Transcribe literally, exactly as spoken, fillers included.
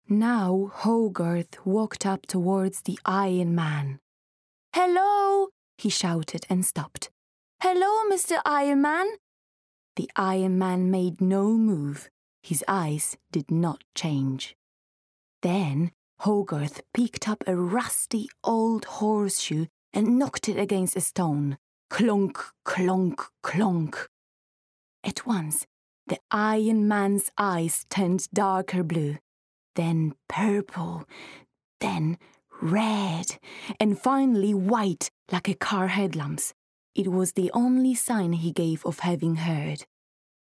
Now Hogarth walked up towards the Iron Man. "Hello!" he shouted and stopped. "Hello, Mister Iron Man!" The Iron Man made no move. His eyes did not change. Then Hogarth picked up a rusty old horseshoe and knocked it against a stone. Clonk, clonk, clonk. At once, the Iron Man's eyes turned darker blue, then purple, then red, and finally white like a car headlamps. It was the only sign he gave of having heard.